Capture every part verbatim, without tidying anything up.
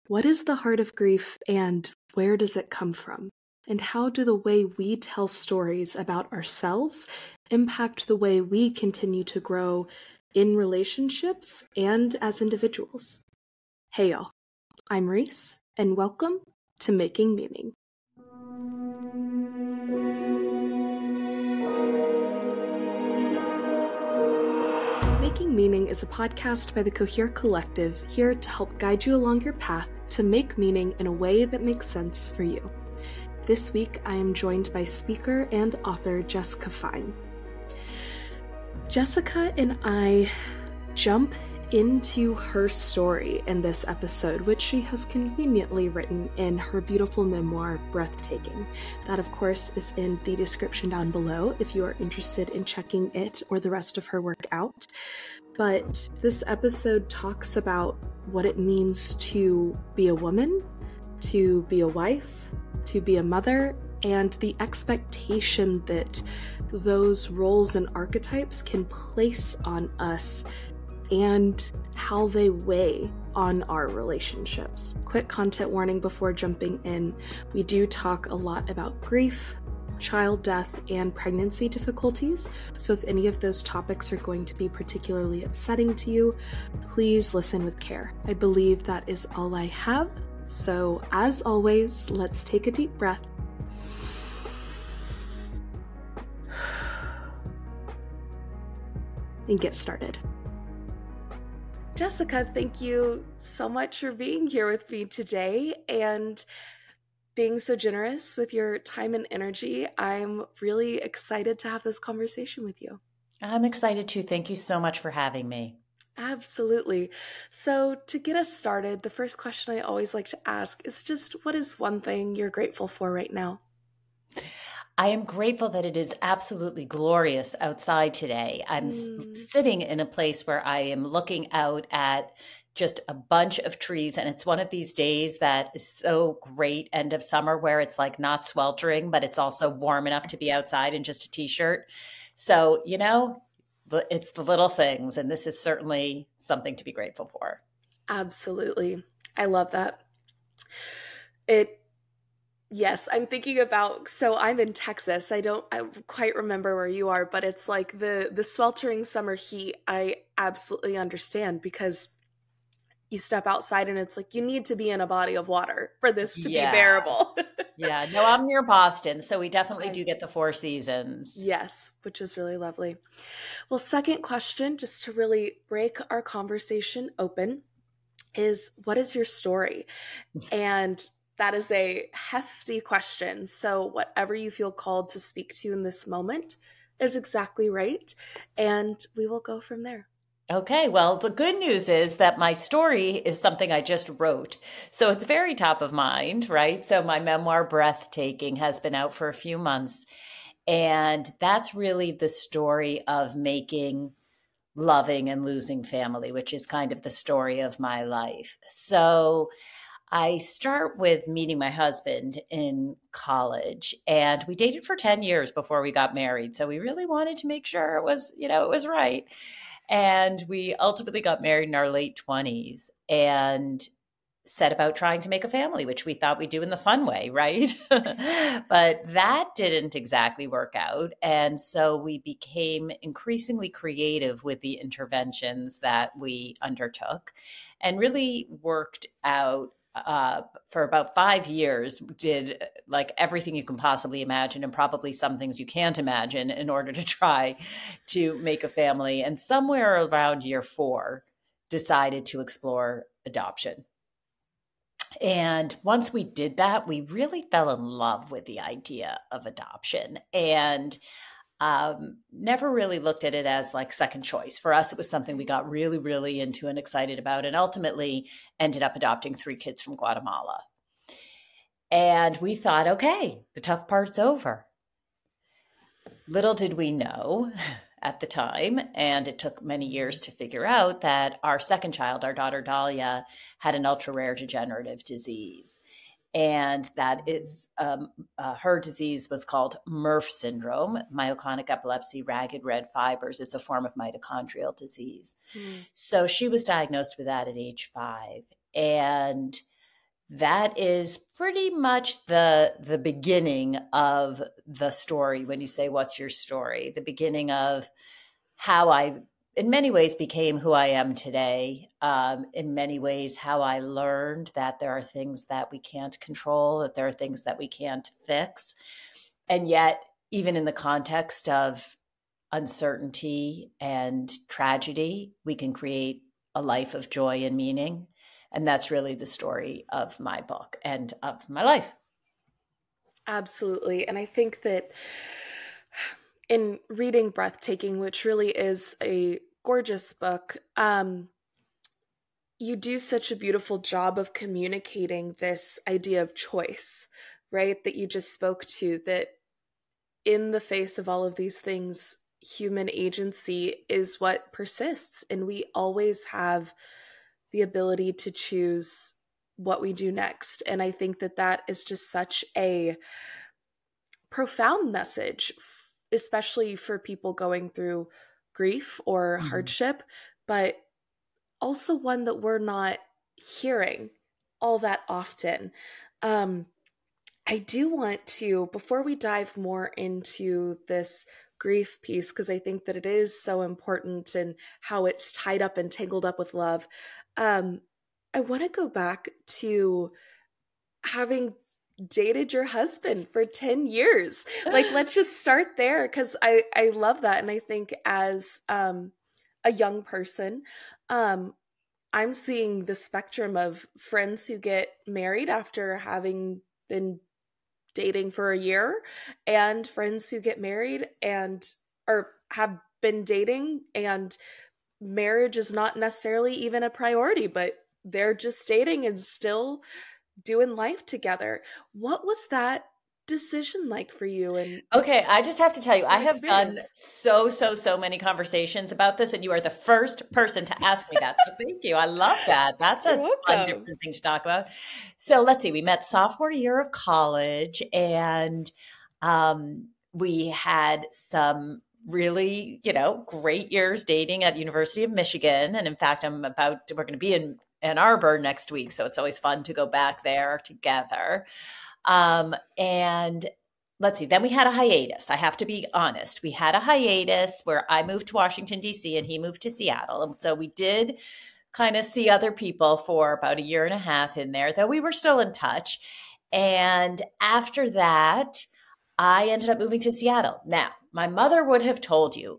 What is the heart of grief and where does it come from? And how do the way we tell stories about ourselves impact the way we continue to grow in relationships and as individuals? Hey y'all, I'm Reese, and welcome to Making Meaning. Making Meaning is a podcast by the Cohere Collective, here to help guide you along your path to make meaning in a way that makes sense for you. This week, I am joined by speaker and author Jessica Fine. Jessica and I jump into her story in this episode, which she has conveniently written in her beautiful memoir, Breathtaking. That, of course, is in the description down below if you are interested in checking it or the rest of her work out. But this episode talks about what it means to be a woman, to be a wife, to be a mother, and the expectation that those roles and archetypes can place on us and how they weigh on our relationships. Quick content warning before jumping in. We do talk a lot about grief, child death, and pregnancy difficulties, so if any of those topics are going to be particularly upsetting to you, please listen with care. I believe that is all I have, so as always, let's take a deep breath. And get started. Jessica, thank you so much for being here with me today and being so generous with your time and energy. I'm really excited to have this conversation with you. I'm excited too. Thank you so much for having me. Absolutely. So to get us started, the first question I always like to ask is just, what is one thing you're grateful for right now? I am grateful that it is absolutely glorious outside today. I'm mm. s- sitting in a place where I am looking out at just a bunch of trees. And it's one of these days that is so great, end of summer, where it's like not sweltering, but it's also warm enough to be outside in just a t-shirt. So, you know, it's the little things. And this is certainly something to be grateful for. Absolutely. I love that. It Yes, I'm thinking about, so I'm in Texas. I don't I quite remember where you are, but it's like the the sweltering summer heat. I absolutely understand because you step outside and it's like you need to be in a body of water for this to yeah. be bearable. yeah, no, I'm near Boston, so we definitely okay. do get the four seasons. Yes, which is really lovely. Well, second question, just to really break our conversation open, is what is your story? And that is a hefty question. So whatever you feel called to speak to in this moment is exactly right. And we will go from there. Okay, well, the good news is that my story is something I just wrote. So it's very top of mind, right? So my memoir, Breathtaking, has been out for a few months. And that's really the story of making, loving, and losing family, which is kind of the story of my life. So I start with meeting my husband in college, and we dated for ten years before we got married. So we really wanted to make sure it was, you know, it was right. And we ultimately got married in our late twenties and set about trying to make a family, which we thought we'd do in the fun way, right? But that didn't exactly work out. And so we became increasingly creative with the interventions that we undertook and really worked out Uh, for about five years, did like everything you can possibly imagine and probably some things you can't imagine in order to try to make a family. And somewhere around year four, decided to explore adoption. And once we did that, we really fell in love with the idea of adoption and um, never really looked at it as like second choice. For us, it was something we got really, really into and excited about, and ultimately ended up adopting three kids from Guatemala. And we thought, okay, the tough part's over. Little did we know at the time, and it took many years to figure out, that our second child, our daughter Dahlia, had an ultra-rare degenerative disease. And that is, um, uh, her disease was called M R F syndrome, myoclonic epilepsy, ragged red fibers. It's a form of mitochondrial disease. Mm. So she was diagnosed with that at age five. And that is pretty much the the beginning of the story. When you say, what's your story? The beginning of how I, in many ways, became who I am today. Um, in many ways, how I learned that there are things that we can't control, that there are things that we can't fix. And yet, even in the context of uncertainty and tragedy, we can create a life of joy and meaning. And that's really the story of my book and of my life. Absolutely. And I think that in reading Breathtaking, which really is a gorgeous book, um, you do such a beautiful job of communicating this idea of choice, right? That you just spoke to, that in the face of all of these things, human agency is what persists. And we always have the ability to choose what we do next. And I think that that is just such a profound message, especially for people going through grief or Mm-hmm. hardship, but also one that we're not hearing all that often. Um, I do want to, before we dive more into this grief piece, because I think that it is so important and how it's tied up and tangled up with love, um, I want to go back to having dated your husband for ten years. Like, let's just start there, because I, I love that. And I think as um, a young person, um, I'm seeing the spectrum of friends who get married after having been dating for a year, and friends who get married and or have been dating and marriage is not necessarily even a priority, but they're just dating and still doing life together. What was that decision like for you? And Okay, I just have to tell you, I have done experience? so, so, so many conversations about this, and you are the first person to ask me that. So thank you. I love that. That's You're a fun, welcome. different thing to talk about. So let's see, we met sophomore year of college, and um, we had some really, you know, great years dating at University of Michigan. And in fact, I'm about, we're going to be in Ann Arbor next week. So it's always fun to go back there together. Um, and let's see, then we had a hiatus. I have to be honest. We had a hiatus where I moved to Washington, D C, and he moved to Seattle. And so we did kind of see other people for about a year and a half in there, though we were still in touch. And after that, I ended up moving to Seattle. Now, my mother would have told you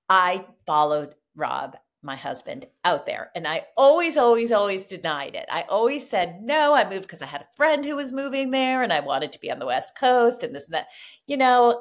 I followed Rob, my husband, out there. And I always, always, always denied it. I always said, no, I moved because I had a friend who was moving there and I wanted to be on the West Coast and this and that. You know,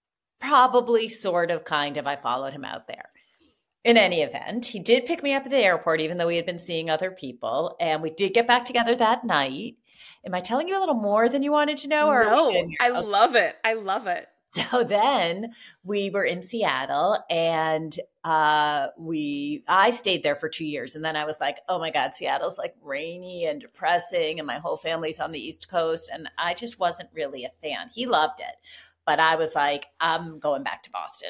probably sort of kind of, I followed him out there. In any event, he did pick me up at the airport, even though we had been seeing other people. And we did get back together that night. Am I telling you a little more than you wanted to know? Or are we good No, here? I Okay. love it. I love it. So then we were in Seattle and uh, we, I stayed there for two years. And then I was like, oh my God, Seattle's like rainy and depressing and my whole family's on the East Coast. And I just wasn't really a fan. He loved it. But I was like, I'm going back to Boston.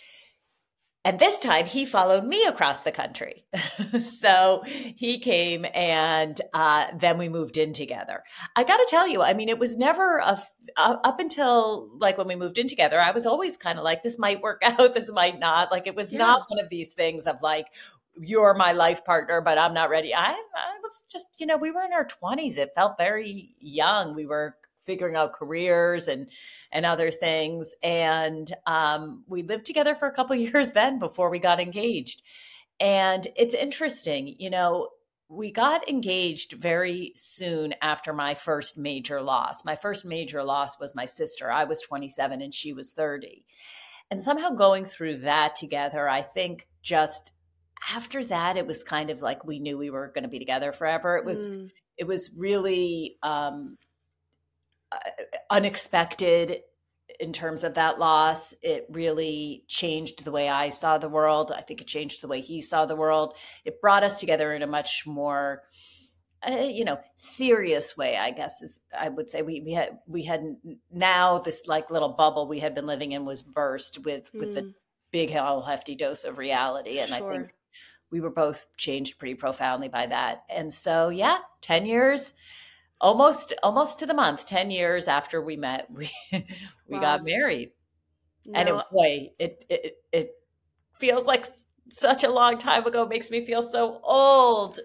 And this time he followed me across the country. So he came and uh, then we moved in together. I got to tell you, I mean, it was never a, uh, up until like when we moved in together, I was always kind of like, this might work out, this might not. Like it was Yeah. not one of these things of like, you're my life partner, but I'm not ready. I, I was just, you know, we were in our twenties. It felt very young. We were figuring out careers and and other things. And um, we lived together for a couple of years then before we got engaged. And it's interesting, you know, we got engaged very soon after my first major loss. My first major loss was my sister. I was twenty-seven and she was thirty. And somehow going through that together, I think just after that, it was kind of like we knew we were going to be together forever. It was, Mm. it was really, um, unexpected in terms of that loss. It really changed the way I saw the world. I think it changed the way he saw the world. It brought us together in a much more, uh, you know, serious way, I guess is I would say. We we had we had now this like little bubble we had been living in was burst with with Mm. the big old hefty dose of reality, and I Sure. think we were both changed pretty profoundly by that. And so, yeah, ten years almost almost to the month, ten years after we met, we we got Wow. married. And it, No, boy, it, it it feels like s- such a long time ago. Makes me feel so old.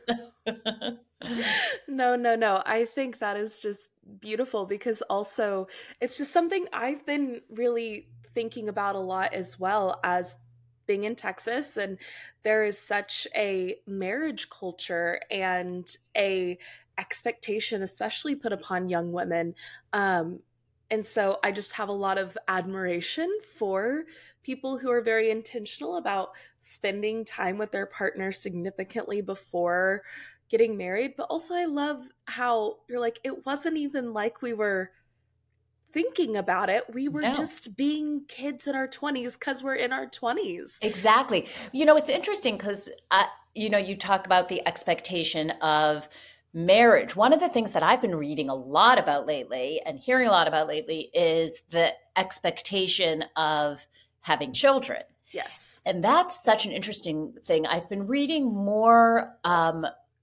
no, no, no. I think that is just beautiful because also it's just something I've been really thinking about a lot as well as being in Texas. And there is such a marriage culture and a expectation, especially put upon young women. Um, and so I just have a lot of admiration for people who are very intentional about spending time with their partner significantly before getting married. But also, I love how you're like, it wasn't even like we were thinking about it. We were No. just being kids in our twenties because we're in our twenties. Exactly. You know, it's interesting because, uh, you know, you talk about the expectation of marriage. One of the things that I've been reading a lot about lately and hearing a lot about lately is the expectation of having children. Yes. And that's such an interesting thing. I've been reading more um,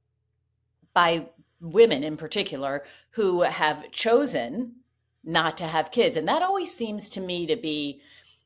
by women in particular who have chosen not to have kids. And that always seems to me to be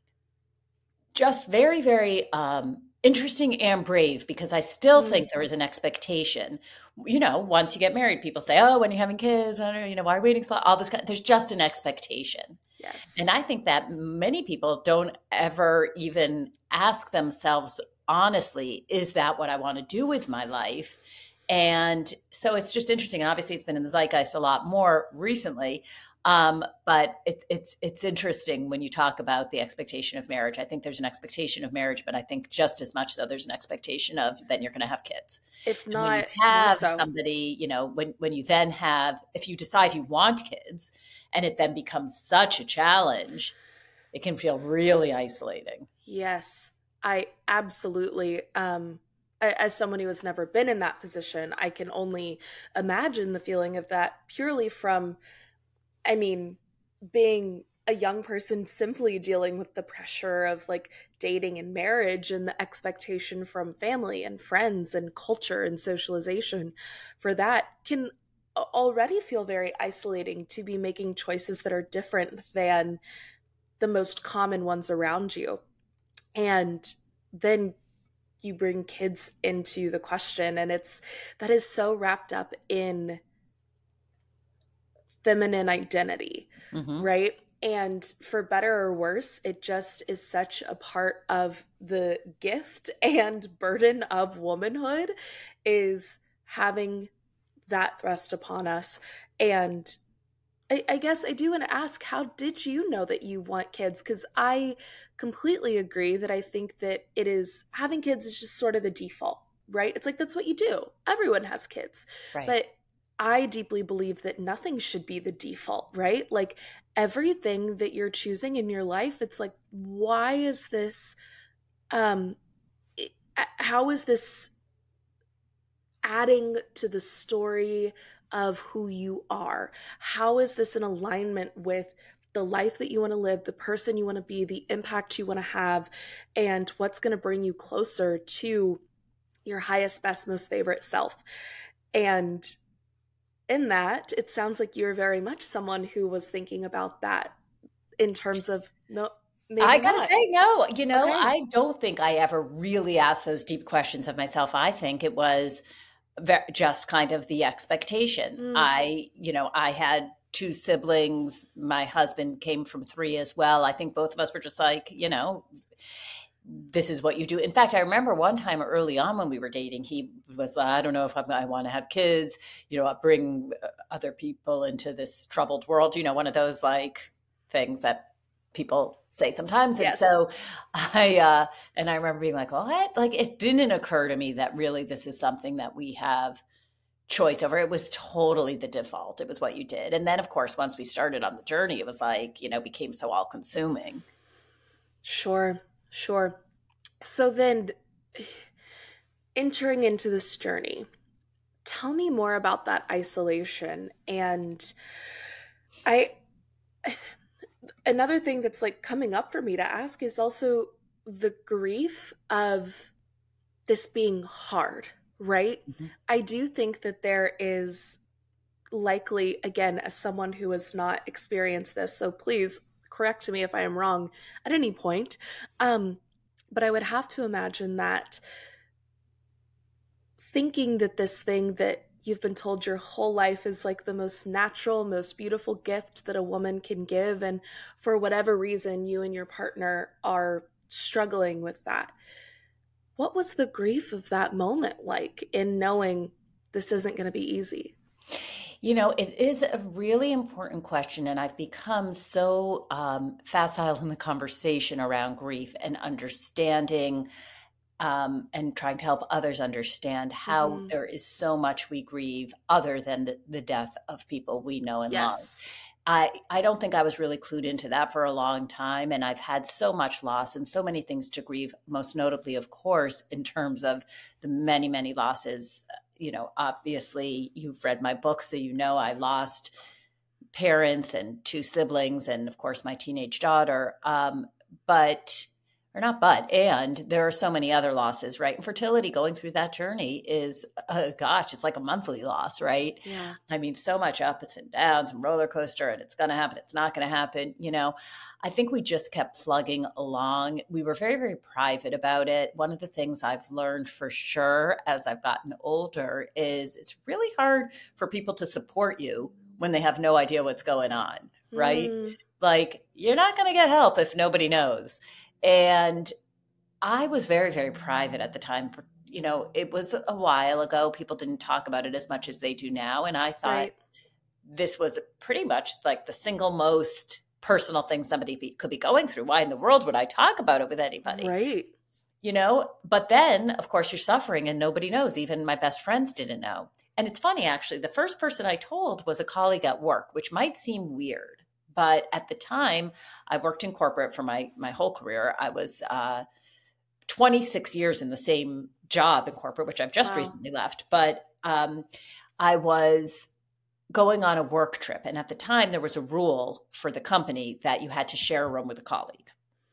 just very, very um, interesting and brave because I still Mm, think there is an expectation. You know, once you get married, people say, "Oh, when you're having kids, I don't know, you know, why are you waiting so long?" All this kind. There's just an expectation, and yes. I think that many people don't ever even ask themselves honestly, "Is that what I want to do with my life?" And so it's just interesting. And obviously, it's been in the zeitgeist a lot more recently. Um, but it, it's it's interesting when you talk about the expectation of marriage. I think there's an expectation of marriage, but I think just as much so there's an expectation of then you're going to have kids. If And when you not more have so. somebody, you know, when when you then have, if you decide you want kids, and it then becomes such a challenge, it can feel really isolating. Yes, I absolutely. Um, a- as someone who has never been in that position, I can only imagine the feeling of that purely from, I mean, being a young person simply dealing with the pressure of like dating and marriage and the expectation from family and friends and culture and socialization for that can a- already feel very isolating to be making choices that are different than the most common ones around you. And then you bring kids into the question, and it's that is so wrapped up in feminine identity, Hmm. right? And for better or worse, it just is such a part of the gift and burden of womanhood is having that thrust upon us. And I, I guess I do want to ask, how did you know that you want kids? Because I completely agree that I think that it is having kids is just sort of the default, right? It's like that's what you do. Everyone has kids. Right. But I deeply believe that nothing should be the default, right? Like everything that you're choosing in your life, it's like, why is this, um, it- how is this adding to the story of who you are? How is this in alignment with the life that you want to live, the person you want to be, the impact you want to have, and what's going to bring you closer to your highest, best, most favorite self? And in that, it sounds like you're very much someone who was thinking about that in terms of, no, I maybe gotta not. say, no, you know, Okay. I don't think I ever really asked those deep questions of myself. I think it was ve- just kind of the expectation. Mm, I, you know, I had two siblings. My husband came from three as well. I think both of us were just like, you know, this is what you do. In fact, I remember one time early on when we were dating, he was like, I don't know if I'm, I want to have kids, you know, bring uh, other people into this troubled world, you know, one of those like things that people say sometimes. And yes. so I, uh, and I remember being like, what? Like, it didn't occur to me that really this is something that we have choice over. It was totally the default. It was what you did. And then, of course, once we started on the journey, it was like, you know, became so all consuming. Sure. Sure. So then entering into this journey, tell me more about that isolation. And I another thing that's like coming up for me to ask is also the grief of this being hard, right? Mhm. I do think that there is likely, again, as someone who has not experienced this, so please correct me if I am wrong at any point. Um, but I would have to imagine that thinking that this thing that you've been told your whole life is like the most natural, most beautiful gift that a woman can give, and for whatever reason, you and your partner are struggling with that. What was the grief of that moment like in knowing this isn't going to be easy? You know, it is a really important question, and I've become so um, facile in the conversation around grief and understanding um, and trying to help others understand how Mm-hmm. there is so much we grieve other than the, the death of people we know and love. Yes. I, I don't think I was really clued into that for a long time. And I've had so much loss and so many things to grieve, most notably, of course, in terms of the many, many losses. You know, obviously, you've read my book, so you know I lost parents and two siblings and, of course, my teenage daughter. Um, but or not but, and there are so many other losses, right? And fertility, going through that journey is, uh, gosh, it's like a monthly loss, right? Yeah. I mean, so much ups and downs and roller coaster, and it's going to happen, it's not going to happen. You know, I think we just kept plugging along. We were very, very private about it. One of the things I've learned for sure as I've gotten older is it's really hard for people to support you when they have no idea what's going on, right? Mm. Like, you're not going to get help if nobody knows. And I was very, very private at the time. For, you know, it was a while ago. People didn't talk about it as much as they do now. And I thought Right. this was pretty much like the single most personal thing somebody be, could be going through. Why in the world would I talk about it with anybody? Right. You know, but then, of course, you're suffering and nobody knows. Even my best friends didn't know. And it's funny, actually, the first person I told was a colleague at work, which might seem weird. But at the time, I worked in corporate for my my whole career. I was uh, twenty-six years in the same job in corporate, which I've just Wow. recently left. But um, I was going on a work trip. And at the time, there was a rule for the company that you had to share a room with a colleague.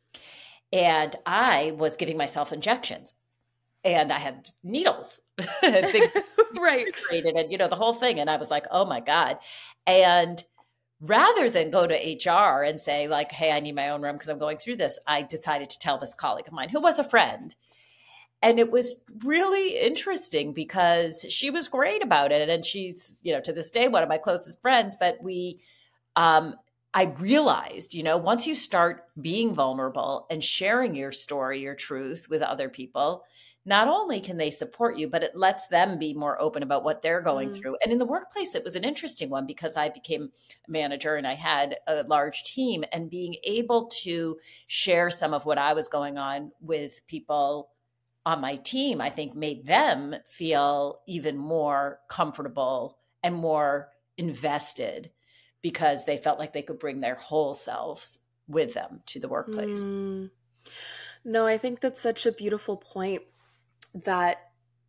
And I was giving myself injections. And I had needles and things Right. created and, you know, the whole thing. And I was like, oh my God. And rather than go to H R and say like, hey, I need my own room because I'm going through this, I decided to tell this colleague of mine who was a friend. And it was really interesting because she was great about it. And she's, you know, to this day, one of my closest friends. But we, um, I realized, you know, once you start being vulnerable and sharing your story, your truth with other people, not only can they support you, but it lets them be more open about what they're going Mm. through. And in the workplace, it was an interesting one because I became a manager and I had a large team, and being able to share some of what I was going on with people on my team, I think made them feel even more comfortable and more invested because they felt like they could bring their whole selves with them to the workplace. Mm. No, I think that's such a beautiful point, that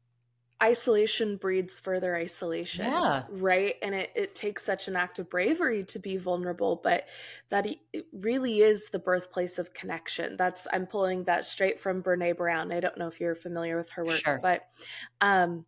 isolation breeds further isolation, Yeah. right? And it, it takes such an act of bravery to be vulnerable, but that it it really is the birthplace of connection. That's, I'm pulling that straight from Brene Brown. I don't know if you're familiar with her work, Sure. but um,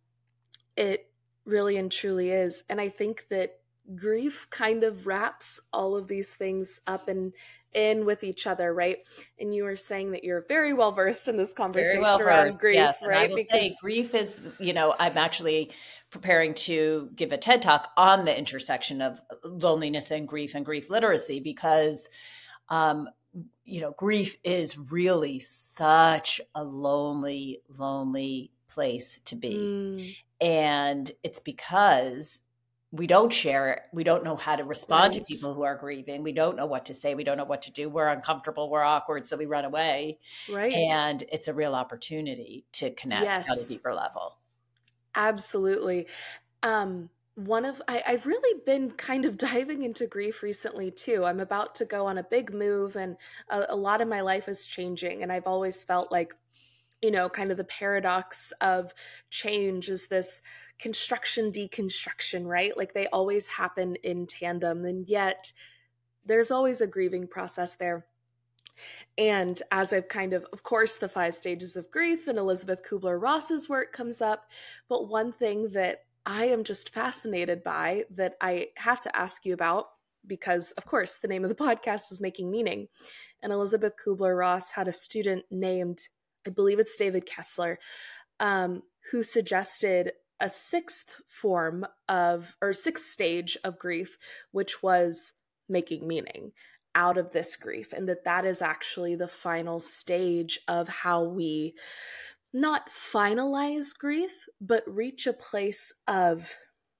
it really and truly is. And I think that grief kind of wraps all of these things up and in with each other, right? And you were saying that you're very well versed in this Very conversation well around versed, grief, yes. And I right? will say grief is, you know, I'm actually preparing to give a TED Talk on the intersection of loneliness and grief and grief literacy because, um, you know, grief is really such a lonely, lonely place to be. Mm, And it's because we don't share, we don't know how to respond to right. people who are grieving. We don't know what to say. We don't know what to do. We're uncomfortable. We're awkward. So we run away. Right. And it's a real opportunity to connect at a Yes, deeper level. absolutely. Um, one of I, I've really been kind of diving into grief recently too. I'm about to go on a big move, and a, a lot of my life is changing. And I've always felt like, you know, kind of the paradox of change is this construction deconstruction, right? Like they always happen in tandem, and yet there's always a grieving process there. And as I've kind of, of course, the five stages of grief and Elizabeth Kubler-Ross's work comes up. But one thing that I am just fascinated by that I have to ask you about because, of course, the name of the podcast is Making Meaning. And Elizabeth Kubler-Ross had a student named, I believe it's David Kessler, um, who suggested a sixth form of, or sixth stage of grief, which was making meaning out of this grief. And that that is actually the final stage of how we not finalize grief, but reach a place of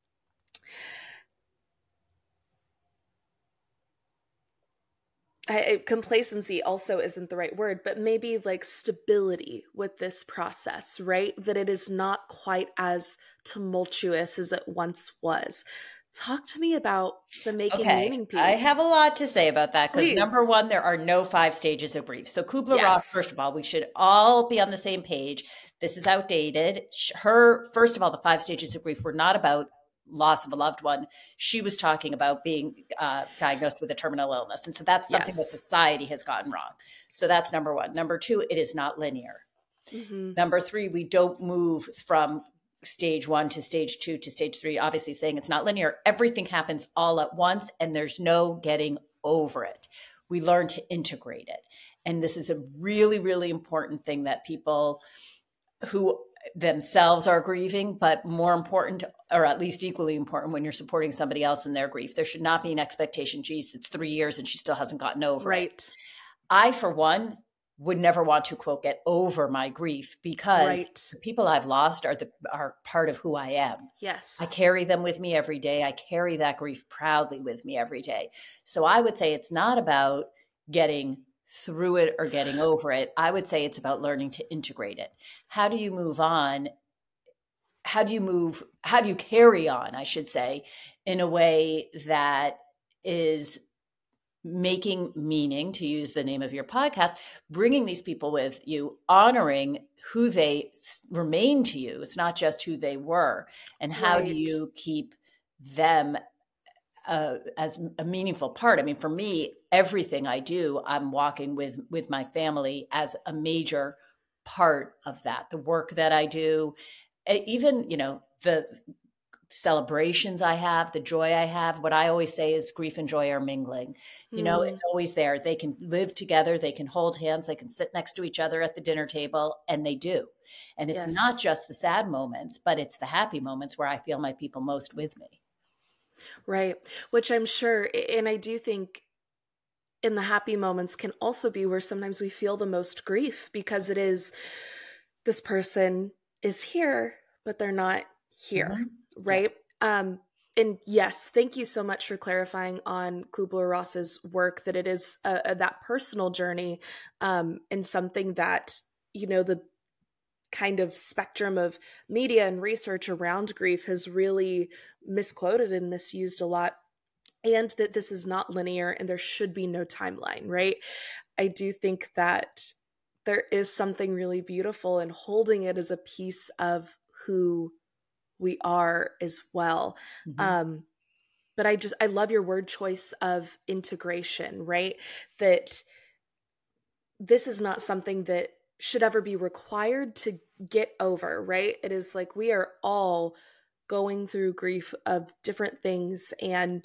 I, complacency also isn't the right word, but maybe like stability with this process, right? That it is not quite as tumultuous as it once was. Talk to me about the making Okay, meaning piece. I have a lot to say about that because Please. number one, there are no five stages of grief. So Kubler-Ross, Yes. first of all, we should all be on the same page. This is outdated. Sh- Her, first of all, the five stages of grief were not about loss of a loved one. She was talking about being uh, diagnosed with a terminal illness. And so that's something Yes. that society has gotten wrong. So that's number one. Number two, it is not linear. Mm-hmm. Number three, we don't move from stage one to stage two to stage three, obviously saying it's not linear. Everything happens all at once and there's no getting over it. We learn to integrate it. And this is a really, really important thing that people who themselves are grieving, but more important, or at least equally important when you're supporting somebody else in their grief. There should not be an expectation, geez, it's three years and she still hasn't gotten over right. it. I, for one, would never want to, quote, get over my grief because right. the people I've lost are the are part of who I am. Yes. I carry them with me every day. I carry that grief proudly with me every day. So I would say it's not about getting through it or getting over it. I would say it's about learning to integrate it. How do you move on? How do you move? How do you carry on, I should say, in a way that is making meaning, to use the name of your podcast, bringing these people with you, honoring who they remain to you. It's not just who they were. And how right. do you keep them uh, as a meaningful part? I mean, for me, everything I do, I'm walking with, with my family as a major part of that. The work that I do, even, you know, the celebrations I have, the joy I have. What I always say is grief and joy are mingling. You know, Mm. it's always there. They can live together. They can hold hands. They can sit next to each other at the dinner table, and they do. And it's Yes. not just the sad moments, but it's the happy moments where I feel my people most with me. Right. Which I'm sure, and I do think in the happy moments can also be where sometimes we feel the most grief because it is this person is here, but they're not here. Mm-hmm. Right. Yes. Um, and yes, thank you so much for clarifying on Kubler-Ross's work, that it is a, a, that personal journey um, and something that, you know, the kind of spectrum of media and research around grief has really misquoted and misused a lot. And that this is not linear and there should be no timeline, right? I do think that there is something really beautiful in holding it as a piece of who we are as well. Mm-hmm. Um, but I just, I love your word choice of integration, right? That this is not something that should ever be required to get over, right? It is like we are all going through grief of different things, and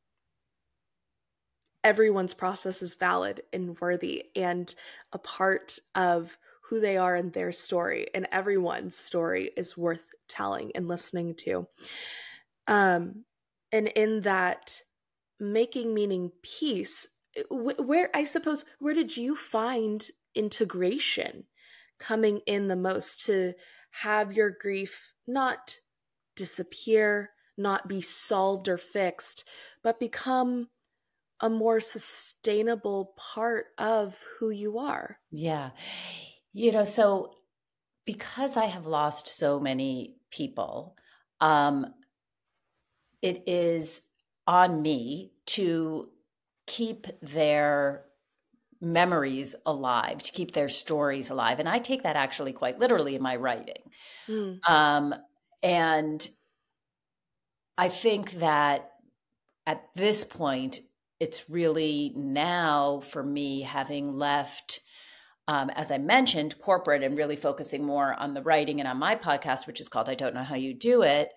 everyone's process is valid and worthy and a part of who they are and their story, and everyone's story is worth telling and listening to. Um, and in that making meaning piece, where, I suppose, where did you find integration coming in the most to have your grief not disappear, not be solved or fixed, but become a more sustainable part of who you are? Yeah. You know, so because I have lost so many people, um, it is on me to keep their memories alive, to keep their stories alive. And I take that actually quite literally in my writing. Mm. Um, and I think that at this point, it's really now for me, having left, um, as I mentioned, corporate and really focusing more on the writing and on my podcast, which is called I Don't Know How You Do It.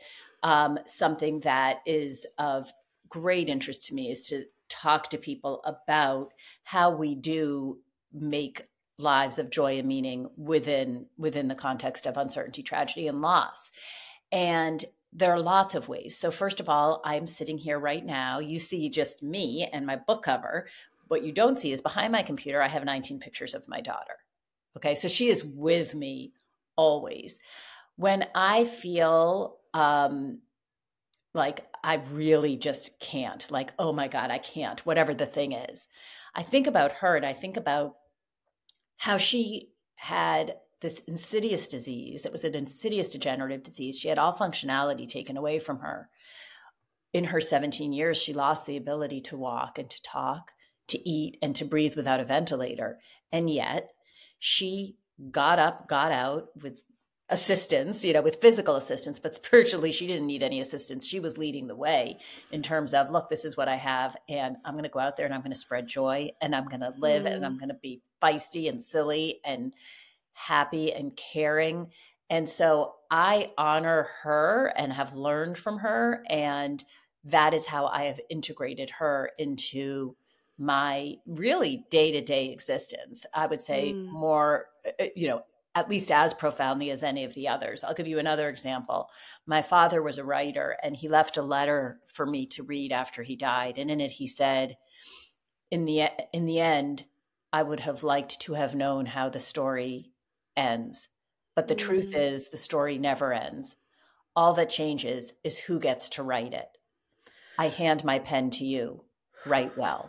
um, something that is of great interest to me is to talk to people about how we do make lives of joy and meaning within within the context of uncertainty, tragedy, and loss. And there are lots of ways. So first of all, I'm sitting here right now. You see just me and my book cover. What you don't see is behind my computer, I have nineteen pictures of my daughter. Okay, so she is with me always. When I feel um, like I really just can't, like, oh my God, I can't, whatever the thing is, I think about her and I think about how she had this insidious disease. It was an insidious degenerative disease. She had all functionality taken away from her. In her seventeen years, she lost the ability to walk and to talk, to eat, and to breathe without a ventilator. And yet she got up, got out with assistance, you know, with physical assistance, but spiritually, she didn't need any assistance. She was leading the way in terms of, look, this is what I have. And I'm going to go out there and I'm going to spread joy and I'm going to live mm. and I'm going to be feisty and silly and happy and caring. And so I honor her and have learned from her. And that is how I have integrated her into my really day-to-day existence. I would say mm. more, you know, at least as profoundly as any of the others. I'll give you another example. My father was a writer and he left a letter for me to read after he died. And in it, he said, in the, in the end, I would have liked to have known how the story ends. But the mm. truth is the story never ends. All that changes is who gets to write it. I hand my pen to you. Write well.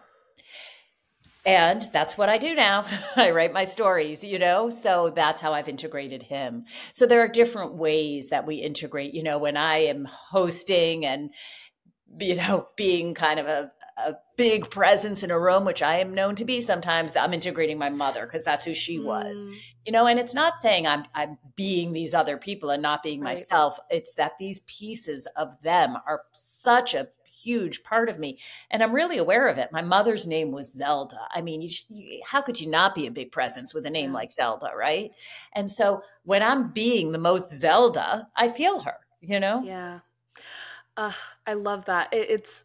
And that's what I do now. I write my stories, you know, so that's how I've integrated him. So there are different ways that we integrate, you know, when I am hosting and, you know, being kind of a, a big presence in a room, which I am known to be, sometimes I'm integrating my mother because that's who she was, mm. you know, and it's not saying I'm, I'm being these other people and not being right. myself. It's that these pieces of them are such a huge part of me. And I'm really aware of it. My mother's name was Zelda. I mean, you, you, how could you not be a big presence with a name yeah. like Zelda, right? And so when I'm being the most Zelda, I feel her, you know? Yeah. Uh, I love that. It, it's,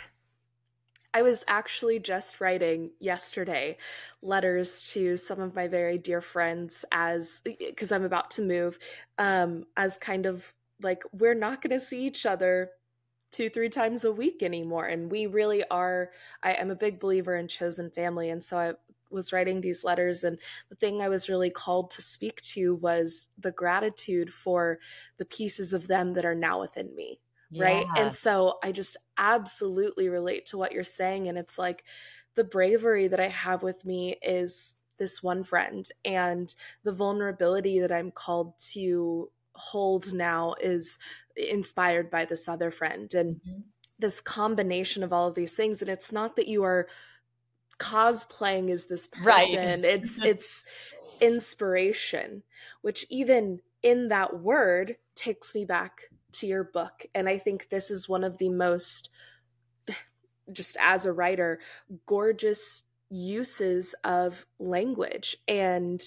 I was actually just writing yesterday letters to some of my very dear friends as, because I'm about to move, um, as kind of like, we're not going to see each other two, three times a week anymore. And we really are, I am a big believer in chosen family. And so I was writing these letters, and the thing I was really called to speak to was the gratitude for the pieces of them that are now within me. Yeah. Right. And so I just absolutely relate to what you're saying. And it's like the bravery that I have with me is this one friend, and the vulnerability that I'm called to hold now is inspired by this other friend, and mm-hmm. this combination of all of these things. And it's not that you are cosplaying as this person. Right. it's it's inspiration, which even in that word takes me back to your book. And I think this is one of the most, just as a writer, gorgeous uses of language, and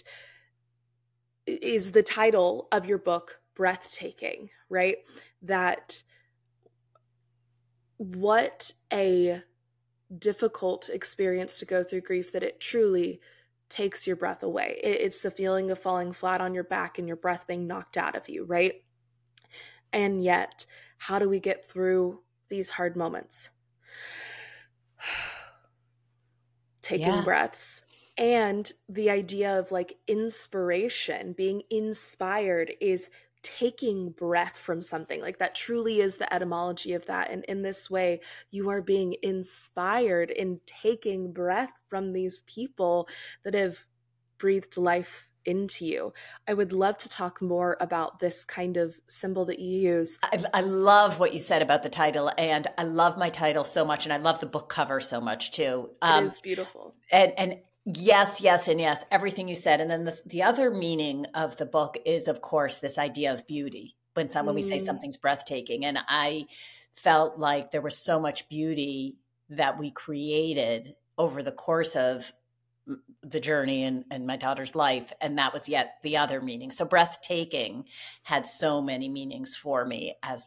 is the title of your book, Breathtaking, right? That what a difficult experience to go through grief, that it truly takes your breath away. It's the feeling of falling flat on your back and your breath being knocked out of you, right? And yet, how do we get through these hard moments? Taking yeah. breaths. And the idea of like inspiration, being inspired, is taking breath from something. Like that truly is the etymology of that. And in this way, you are being inspired in taking breath from these people that have breathed life into you. I would love to talk more about this kind of symbol that you use. I, I love what you said about the title, and I love my title so much, and I love the book cover so much too. Um, it is beautiful. And, and yes, yes, and yes, everything you said. And then the, the other meaning of the book is, of course, this idea of beauty. When some, when we say something's breathtaking, and I felt like there was so much beauty that we created over the course of the journey and, and my daughter's life. And that was yet the other meaning. So breathtaking had so many meanings for me as,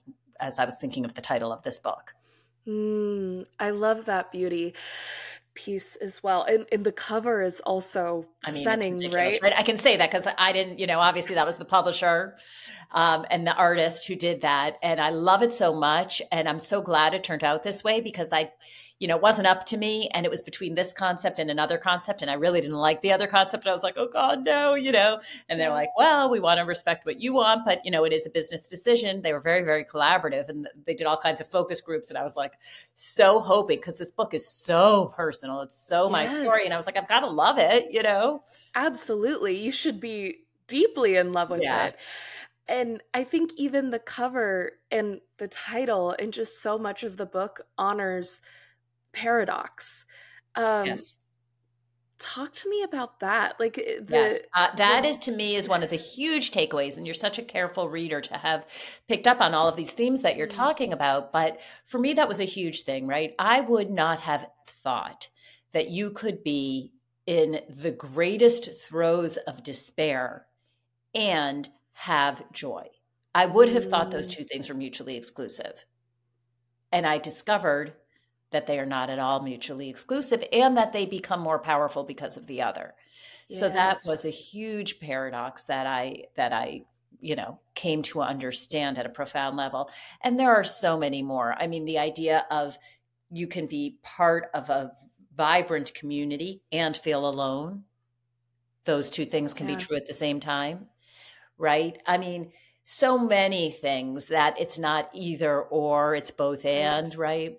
as I was thinking of the title of this book. Mm, I love that beauty piece as well. And, and the cover is also I mean, it's stunning, ridiculous, right? right? I can say that because I didn't, you know, obviously that was the publisher um, and the artist who did that. And I love it so much. And I'm so glad it turned out this way because I, you know, it wasn't up to me. And it was between this concept and another concept. And I really didn't like the other concept. And I was like, oh God, no, you know. And they're like, well, we want to respect what you want, but, you know, it is a business decision. They were very, very collaborative and they did all kinds of focus groups. And I was like, so hoping, because this book is so personal. It's so my story. And I was like, I've got to love it, you know? Absolutely. You should be deeply in love with Yeah. it. And I think even the cover and the title and just so much of the book honors paradox. Um, Yes. Talk to me about that. Like the, Yes, uh, that the, is to me is one of the huge takeaways. And you're such a careful reader to have picked up on all of these themes that you're Mm. talking about. But for me, that was a huge thing, right? I would not have thought that you could be in the greatest throes of despair and have joy. I would have thought those Mm. two things were mutually exclusive. And I discovered that they are not at all mutually exclusive and that they become more powerful because of the other. So that was a Yes. huge paradox that I that I, you know, came to understand at a profound level. And there are so many more. I mean, the idea of you can be part of a vibrant community and feel alone. Those two things can be Yeah. true at the same time, right? I mean, so many things that it's not either or, it's both Right. and, right?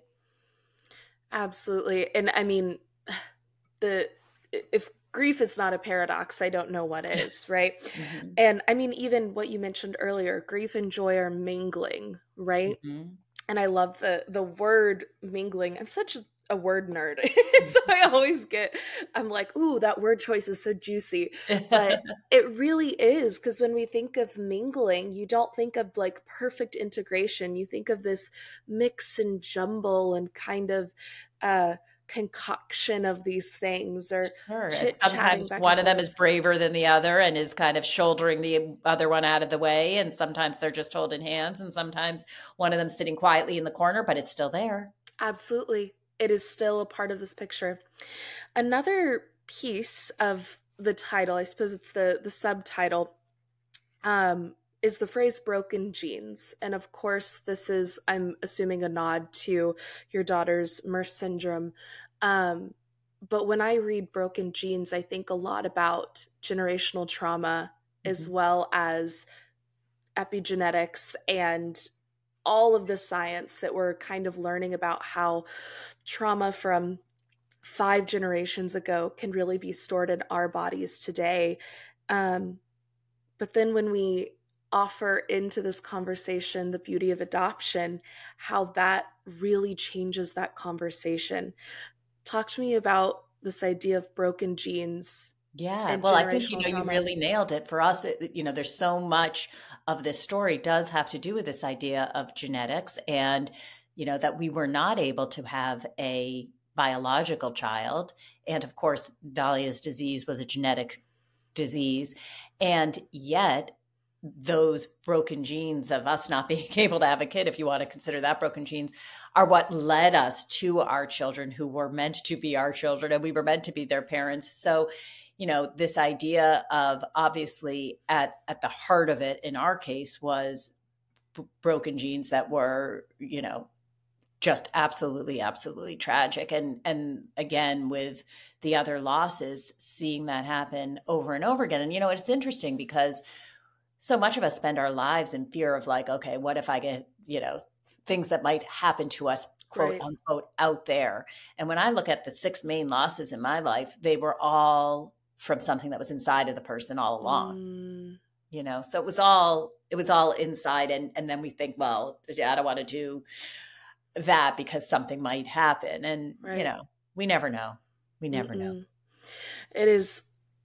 Absolutely. And I mean, the if grief is not a paradox, I don't know what is, right? Mhm. And I mean, even what you mentioned earlier, grief and joy are mingling, right? Mhm. And I love the the word mingling. I'm such a, a word nerd. So I always get, I'm like, ooh, that word choice is so juicy. But it really is, because when we think of mingling, you don't think of like perfect integration. You think of this mix and jumble and kind of uh concoction of these things, or Sure. And chit chatting sometimes back one and of them forth. is braver than the other and is kind of shouldering the other one out of the way. And sometimes they're just holding hands. And sometimes one of them's sitting quietly in the corner, but it's still there. Absolutely. It is still a part of this picture. Another piece of the title, I suppose it's the the subtitle, um, is the phrase broken genes. And of course, this is, I'm assuming, a nod to your daughter's M R F syndrome. Um, but when I read broken genes, I think a lot about generational trauma as Mhm. well as epigenetics and all of the science that we're kind of learning about how trauma from five generations ago can really be stored in our bodies today. Um, but then when we offer into this conversation the beauty of adoption, how that really changes that conversation. Talk to me about this idea of broken genes Yeah, and well, I think, you generational know, you trauma. really nailed it. For us, it, you know, there's so much of this story does have to do with this idea of genetics and, you know, that we were not able to have a biological child. And of course, Dahlia's disease was a genetic disease. And yet, those broken genes of us not being able to have a kid, if you want to consider that broken genes, are what led us to our children who were meant to be our children and we were meant to be their parents. So, you know, this idea of obviously at, at the heart of it in our case was b- broken genes that were, you know, just absolutely, absolutely tragic. And and again, with the other losses, seeing that happen over and over again. And, you know, it's interesting because so much of us spend our lives in fear of like, okay, what if I get, you know, things that might happen to us, quote Right. unquote, out there. And when I look at the six main losses in my life, they were all from something that was inside of the person all along, Mm, you know? So it was all, it was all inside. And, and then we think, well, I don't want to do that because something might happen. And, you right. know, we never know. We never know. Mm-mm. It is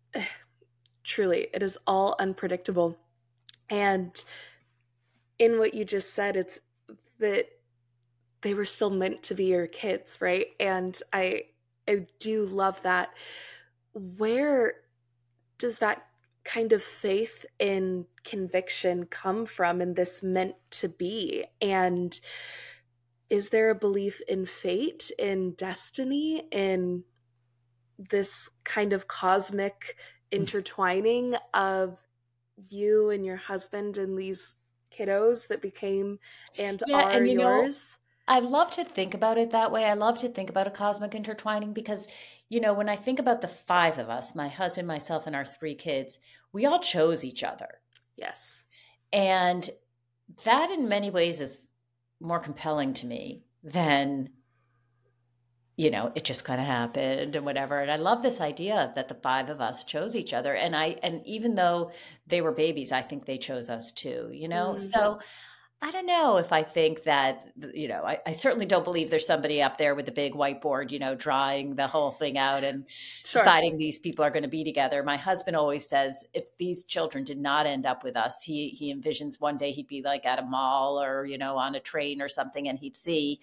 truly, it is all unpredictable. And in what you just said, it's that they were still meant to be your kids, right? And I I do love that. Where does that kind of faith and conviction come from in this meant to be? And is there a belief in fate, in destiny, in this kind of cosmic intertwining of you and your husband and these kiddos that became and Yeah, are and you know, yours? I love to think about it that way. I love to think about a cosmic intertwining because, you know, when I think about the five of us, my husband, myself, and our three kids, we all chose each other. Yes. And that in many ways is more compelling to me than, you know, it just kind of happened and whatever. And I love this idea that the five of us chose each other. And I, and even though they were babies, I think they chose us too, you know? Mm, So I don't know if I think that, you know, I, I certainly don't believe there's somebody up there with the big whiteboard, you know, drawing the whole thing out and sure. deciding these people are going to be together. My husband always says if these children did not end up with us, he he envisions one day he'd be like at a mall or, you know, on a train or something, and he'd see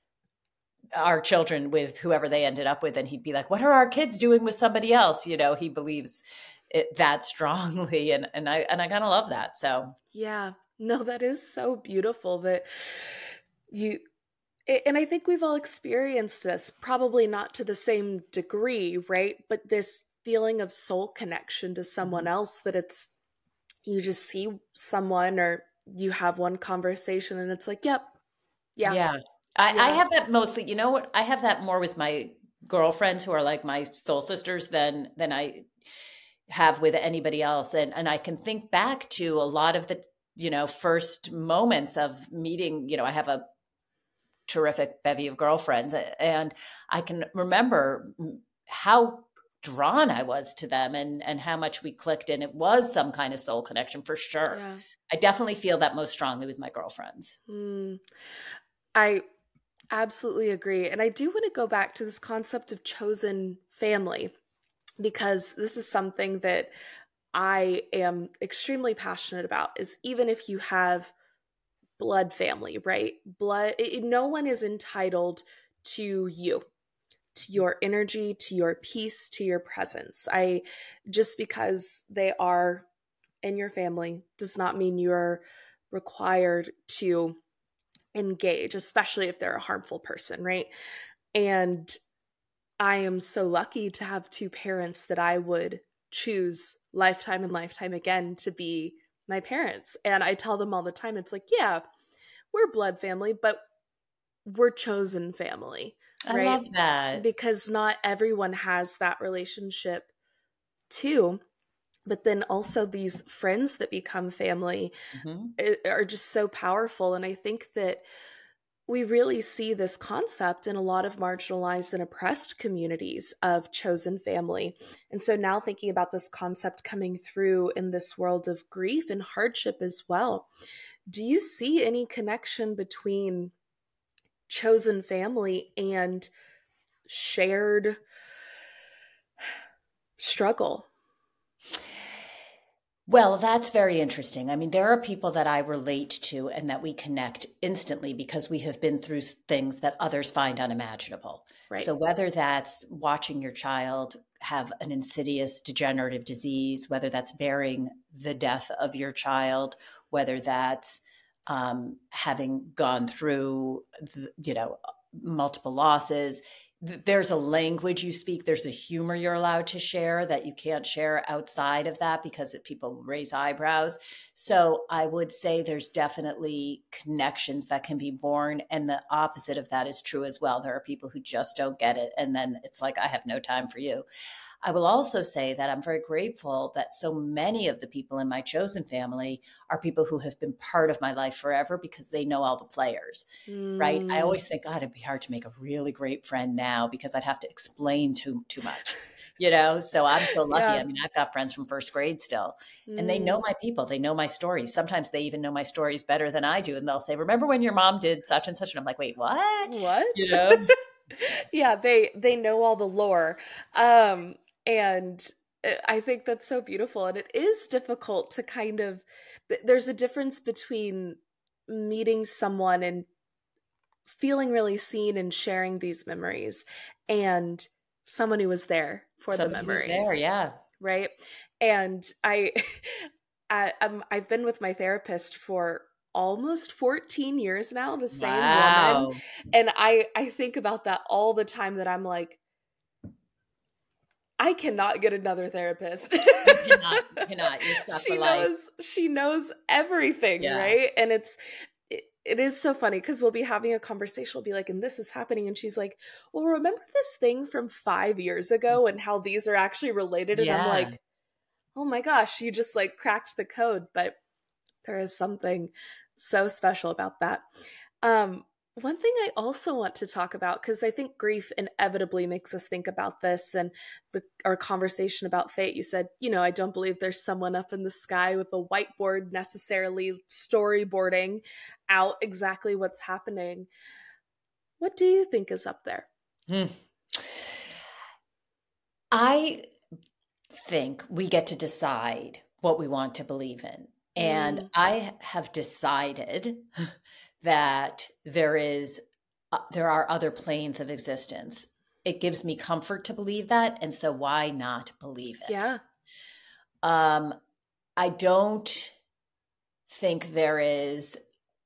our children with whoever they ended up with, and he'd be like, what are our kids doing with somebody else? You know, he believes it that strongly. And, and I, and I kind of love that. So Yeah. No, that is so beautiful that you, and I think we've all experienced this, probably not to the same degree, right? But this feeling of soul connection to someone mhm. else, that it's, you just see someone or you have one conversation and it's like, yep, yeah, Yeah. I, I yeah, have that mostly, you know what? I have that more with my girlfriends who are like my soul sisters than than I have with anybody else. And and I can think back to a lot of the, you know, first moments of meeting, you know, I have a terrific bevy of girlfriends and I can remember how drawn I was to them and and how much we clicked, and it was some kind of soul connection for sure. yeah. I definitely feel that most strongly with my girlfriends. Mm, I absolutely agree. And I do want to go back to this concept of chosen family, because this is something that I am extremely passionate about. Is even if you have blood family, right? Blood, it, no one is entitled to you, to your energy, to your peace, to your presence. I just because they are in your family does not mean you're required to engage, especially if they're a harmful person, right? And I am so lucky to have two parents that I would choose lifetime and lifetime again to be my parents. And I tell them all the time, it's like, yeah, we're blood family, but we're chosen family, I right? love that. Because not everyone has that relationship too. But then also these friends that become family Mhm. eh, are just so powerful. And I think that we really see this concept in a lot of marginalized and oppressed communities of chosen family. And so now thinking about this concept coming through in this world of grief and hardship as well, do you see any connection between chosen family and shared struggle? Well, that's very interesting. I mean, there are people that I relate to and that we connect instantly because we have been through s- things that others find unimaginable. Right. So, whether that's watching your child have an insidious degenerative disease, whether that's bearing the death of your child, whether that's um, having gone through, the, you know, multiple losses, there's a language you speak, there's a humor you're allowed to share that you can't share outside of that because people raise eyebrows. So I would say there's definitely connections that can be born, and the opposite of that is true as well. There are people who just don't get it, and then it's like, I have no time for you. I will also say that I'm very grateful that so many of the people in my chosen family are people who have been part of my life forever because they know all the players. Right. I Mm. always think, God, it'd be hard to make a really great friend now because I'd have to explain too too much, you know? So I'm so lucky. Yeah. I mean, I've got friends from first grade still, and they know Mm. my people. They know my stories. Sometimes they even know my stories better than I do. And they'll say, remember when your mom did such and such? And I'm like, wait, what? What? You know? Yeah, they they know all the lore. Um and uh, I think that's so beautiful, and it is difficult to kind of th- there's a difference between meeting someone and feeling really seen and sharing these memories, and someone who was there for the Somebody who's there. memories, Yeah. right? And I, I um, I've been with my therapist for almost fourteen years now, the same woman. Wow. And I, I think about that all the time, that I'm like, I cannot get another therapist. You cannot, you cannot. You're stuck She for life. knows, she knows everything, Yeah. right? And it's, it, it is so funny because we'll be having a conversation. We'll be like, and this is happening. And she's like, well, remember this thing from five years ago and how these are actually related? And I'm Yeah. like, oh my gosh, you just like cracked the code. But there is something so special about that. Um, one thing I also want to talk about, because I think grief inevitably makes us think about this, and the, our conversation about fate, you said, you know, I don't believe there's someone up in the sky with a whiteboard necessarily storyboarding out exactly what's happening. What do you think is up there? Hmm. I think we get to decide what we want to believe in. And Mm. I have decided that there is uh, there are other planes of existence. It gives me comfort to believe that, and so why not believe it? Yeah. Um, I don't think there is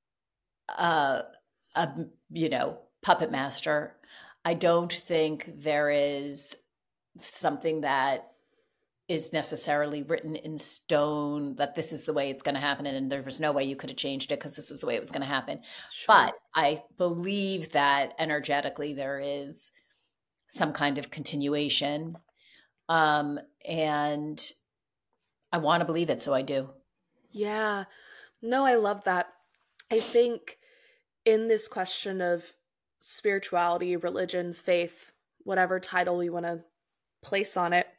a, a you know puppet master. I don't think there is something that is necessarily written in stone that this is the way it's going to happen, and there was no way you could have changed it because this was the way it was going to happen. Sure. But I believe that energetically there is some kind of continuation, um, and I want to believe it, so I do. Yeah. No, I love that. I think in this question of spirituality, religion, faith, whatever title we want to place on it,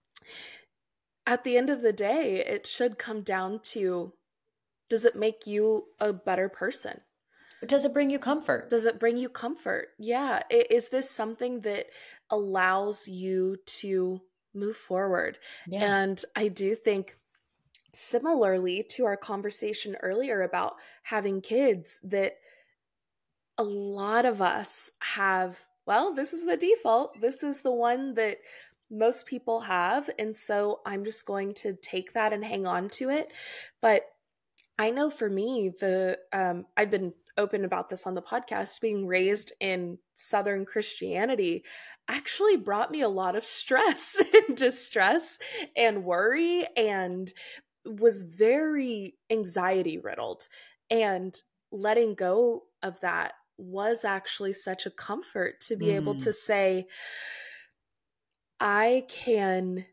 at the end of the day, it should come down to, does it make you a better person? Does it bring you comfort? Does it bring you comfort? Yeah. I- Is this something that allows you to move forward? Yeah. And I do think, similarly to our conversation earlier about having kids, that a lot of us have, well, this is the default. This is the one that most people have. And so I'm just going to take that and hang on to it. But I know for me, the um, I've been open about this on the podcast, being raised in Southern Christianity actually brought me a lot of stress and distress and worry, and was very anxiety riddled. And letting go of that was actually such a comfort, to be able Mm. to say, I can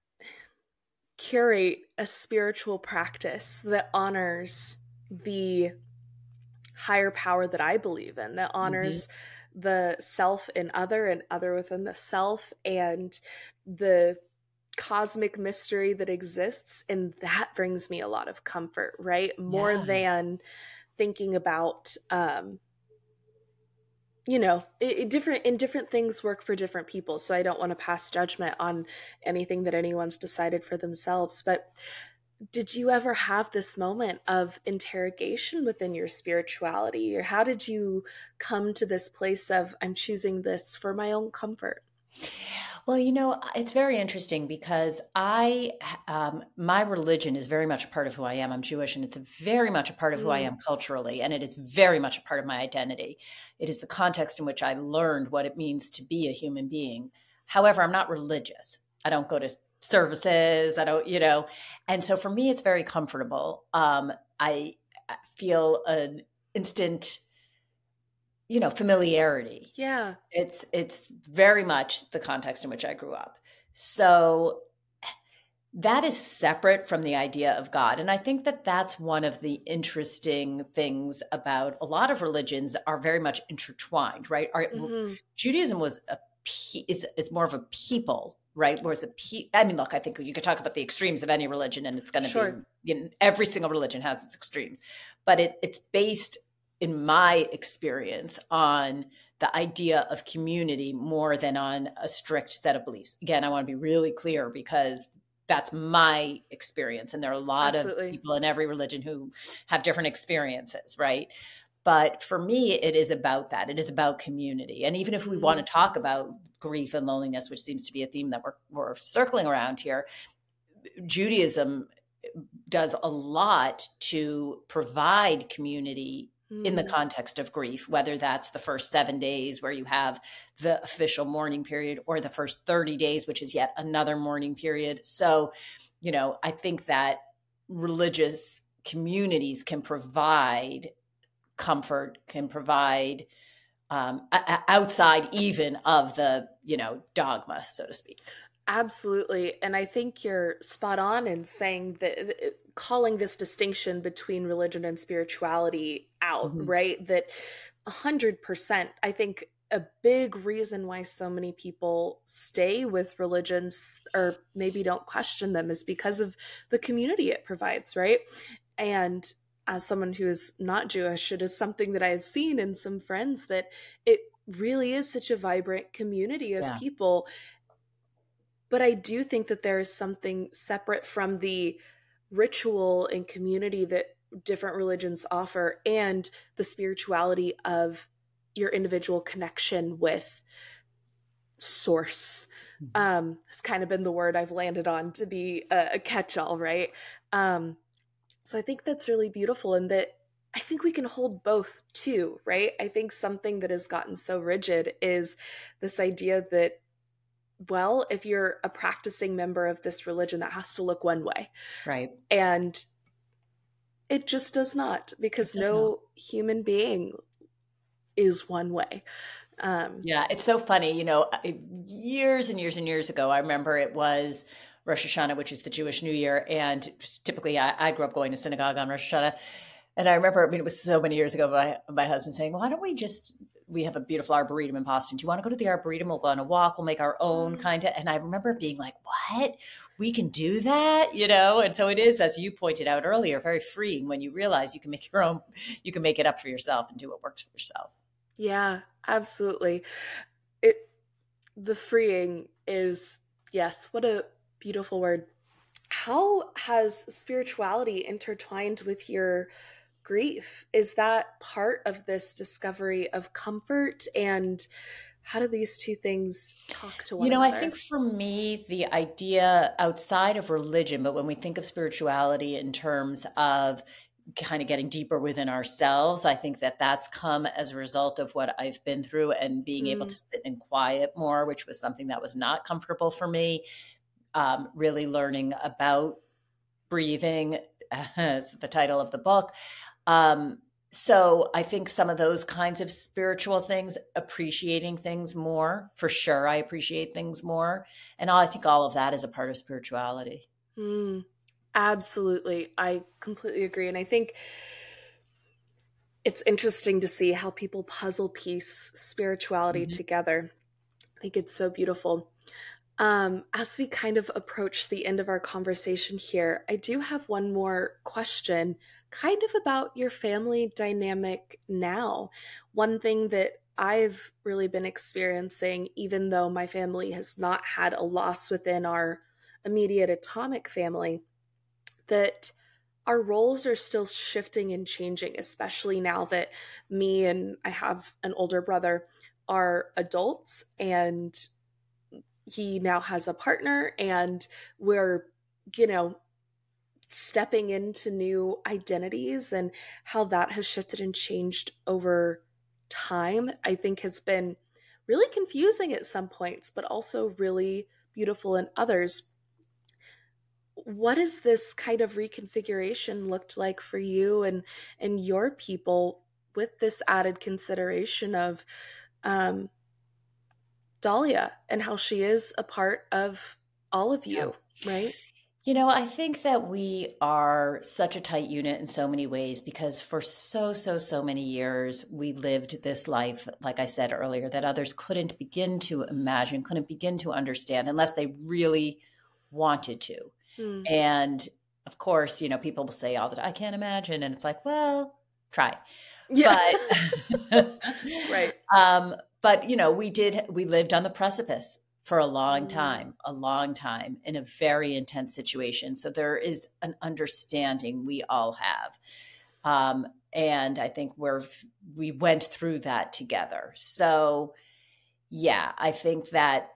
curate a spiritual practice that honors the higher power that I believe in, that honors mm-hmm. the self in other and other within the self, and the cosmic mystery that exists. And that brings me a lot of comfort, right? More Yeah. than thinking about, um, you know, it, it different in different things work for different people. So I don't want to pass judgment on anything that anyone's decided for themselves. But did you ever have this moment of interrogation within your spirituality? Or how did you come to this place of, I'm choosing this for my own comfort? Well, you know, it's very interesting because I, um, my religion is very much a part of who I am. I'm Jewish, and it's very much a part of who mm. I am culturally, and it is very much a part of my identity. It is the context in which I learned what it means to be a human being. However, I'm not religious. I don't go to services. I don't, you know, and so for me, it's very comfortable. Um, I feel an instant, you know, familiarity. Yeah. It's, it's very much the context in which I grew up. So that is separate from the idea of God. And I think that that's one of the interesting things about a lot of religions are very much intertwined, right? Our, mm-hmm. Judaism was a, is, is more of a people, right? Whereas a pe- I mean, look, I think you could talk about the extremes of any religion, and it's going to sure. be, you know, every single religion has its extremes, but it, it's based, in my experience, on the idea of community more than on a strict set of beliefs. Again, I want to be really clear because that's my experience. And there are a lot Absolutely. Of people in every religion who have different experiences, right? But for me, it is about that. It is about community. And even if we mm-hmm. want to talk about grief and loneliness, which seems to be a theme that we're, we're circling around here, Judaism does a lot to provide community in the context of grief, whether that's the first seven days where you have the official mourning period, or the first thirty days, which is yet another mourning period. So, you know, I think that religious communities can provide comfort, can provide um, outside even of the, you know, dogma, so to speak. Absolutely. And I think you're spot on in saying that, calling this distinction between religion and spirituality out, mm-hmm. right? That one hundred percent, I think a big reason why so many people stay with religions or maybe don't question them is because of the community it provides, right? And as someone who is not Jewish, it is something that I have seen in some friends, that it really is such a vibrant community of yeah. people. But I do think that there is something separate from the ritual and community that different religions offer, and the spirituality of your individual connection with source. Mm-hmm. Um, has kind of been the word I've landed on to be a, a catch-all, right? Um, so I think that's really beautiful, and that I think we can hold both too, right? I think something that has gotten so rigid is this idea that, well, if you're a practicing member of this religion, that has to look one way. Right. And it just does not, because does no not. human being is one way. Um, yeah, it's so funny. You know, years and years and years ago, I remember it was Rosh Hashanah, which is the Jewish New Year. And typically I, I grew up going to synagogue on Rosh Hashanah. And I remember, I mean, it was so many years ago, my, my husband saying, well, why don't we just, we have a beautiful arboretum in Boston. Do you want to go to the arboretum? We'll go on a walk. We'll make our own kind of, and I remember being like, what? We can do that, you know? And so it is, as you pointed out earlier, very freeing when you realize you can make your own, you can make it up for yourself and do what works for yourself. Yeah, absolutely. It, the freeing is, yes, what a beautiful word. How has spirituality intertwined with your grief? Is that part of this discovery of comfort? And how do these two things talk to one you know, another? I think for me, the idea outside of religion, but when we think of spirituality in terms of kind of getting deeper within ourselves, I think that that's come as a result of what I've been through and being mm. able to sit in quiet more, which was something that was not comfortable for me. Um, really learning about breathing, as the title of the book. Um, so I think some of those kinds of spiritual things, appreciating things more, for sure. I appreciate things more. And I think all of that is a part of spirituality. Mm, absolutely. I completely agree. And I think it's interesting to see how people puzzle piece spirituality mm-hmm. together. I think it's so beautiful. Um, as we kind of approach the end of our conversation here, I do have one more question, kind of about your family dynamic now. One thing that I've really been experiencing, even though my family has not had a loss within our immediate atomic family, that our roles are still shifting and changing, especially now that me and I have an older brother are adults, and he now has a partner, and we're, you know, stepping into new identities, and how that has shifted and changed over time, I think has been really confusing at some points, but also really beautiful in others. What has this kind of reconfiguration looked like for you and, and your people, with this added consideration of um, Dahlia and how she is a part of all of you, yeah. right? You know, I think that we are such a tight unit in so many ways, because for so, so, so many years, we lived this life, like I said earlier, that others couldn't begin to imagine, couldn't begin to understand unless they really wanted to. Mm. And of course, you know, people will say all the time, I can't imagine. And it's like, well, try. Yeah. But, right. Um, but, you know, we did, we lived on the precipice for a long time, a long time in a very intense situation. So there is an understanding we all have. Um, and I think we're, we went through that together. So yeah, I think that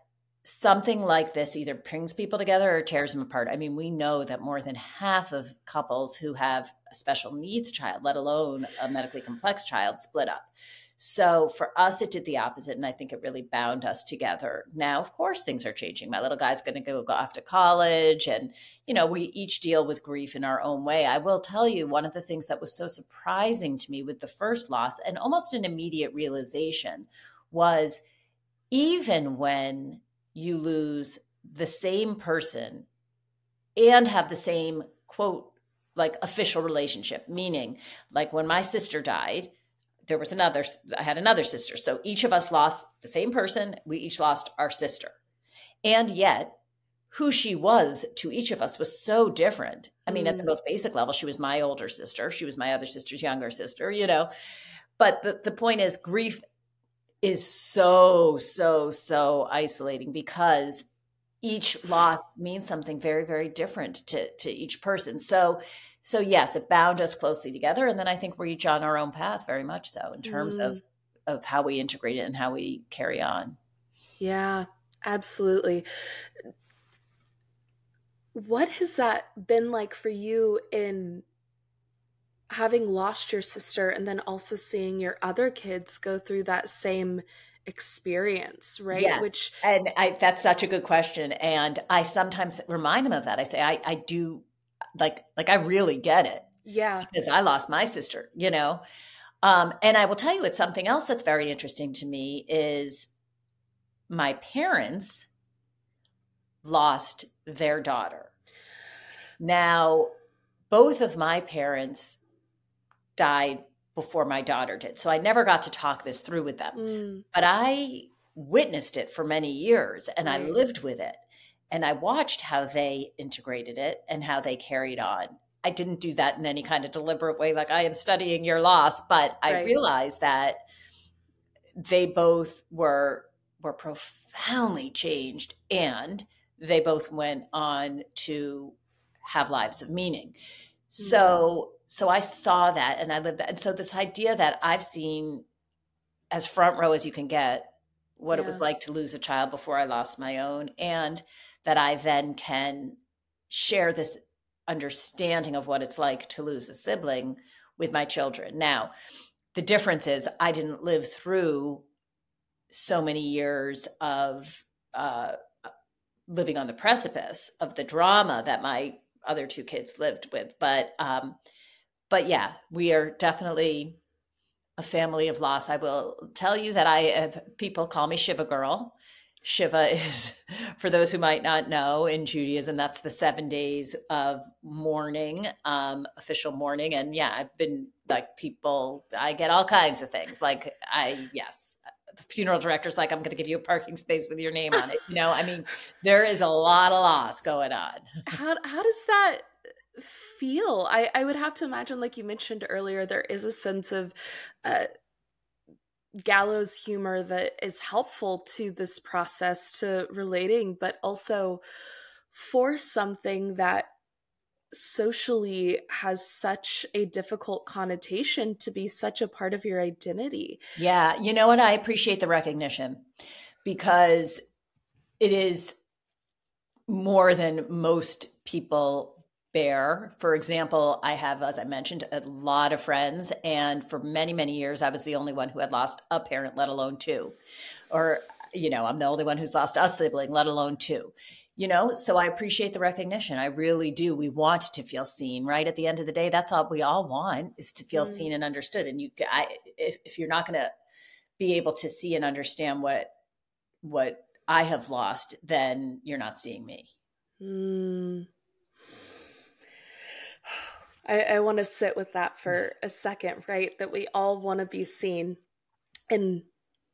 something like this either brings people together or tears them apart. I mean, we know that more than half of couples who have a special needs child, let alone a medically complex child, split up. So for us, it did the opposite. And I think it really bound us together. Now, of course, things are changing. My little guy's going to go, go off to college. And, you know, we each deal with grief in our own way. I will tell you, one of the things that was so surprising to me with the first loss and almost an immediate realization was even when you lose the same person and have the same, quote, like official relationship, meaning like when my sister died, there was another, I had another sister. So each of us lost the same person. We each lost our sister. And yet who she was to each of us was so different. I mean, mm. at the most basic level, she was my older sister. She was my other sister's younger sister, you know, but the, the point is grief is so, so, so isolating because each loss means something very, very different to, to each person. So So yes, it bound us closely together. And then I think we're each on our own path, very much so, in terms mm. of, of how we integrate it and how we carry on. Yeah, absolutely. What has that been like for you in having lost your sister and then also seeing your other kids go through that same experience, right? Yes. Which and I, that's such a good question. And I sometimes remind them of that. I say, I, I do like, like I really get it. Yeah. Because I lost my sister, you know? Um, and I will tell you, it's something else that's very interesting to me is my parents lost their daughter. Now, both of my parents died before my daughter did. So I never got to talk this through with them, mm. but I witnessed it for many years and right. I lived with it. And I watched how they integrated it and how they carried on. I didn't do that in any kind of deliberate way, like I am studying your loss, but I right. realized that they both were were profoundly changed and they both went on to have lives of meaning. So, mm. so I saw that and I lived that. And so this idea that I've seen as front row as you can get, what yeah. it was like to lose a child before I lost my own, and that I then can share this understanding of what it's like to lose a sibling with my children. Now, the difference is I didn't live through so many years of uh, living on the precipice of the drama that my other two kids lived with. But, um, but yeah, we are definitely a family of loss. I will tell you that I have, people call me Shiva Girl. Shiva is, for those who might not know, in Judaism, that's the seven days of mourning, um, official mourning. And yeah, I've been like people, I get all kinds of things. Like I, yes, the funeral director's like, I'm going to give you a parking space with your name on it. You know, I mean, there is a lot of loss going on. How, how does that feel? I, I would have to imagine, like you mentioned earlier, there is a sense of, uh, gallows humor that is helpful to this process, to relating, but also for something that socially has such a difficult connotation to be such a part of your identity. Yeah. You know what? I appreciate the recognition because it is more than most people bear. For example, I have, as I mentioned, a lot of friends, and for many, many years, I was the only one who had lost a parent, let alone two. Or, you know, I'm the only one who's lost a sibling, let alone two. You know, so I appreciate the recognition. I really do. We want to feel seen, right? At the end of the day, that's all we all want, is to feel mm. seen and understood. And you, I, if, if you're not going to be able to see and understand what what I have lost, then you're not seeing me. Mm. I, I want to sit with that for a second, right? That we all want to be seen. And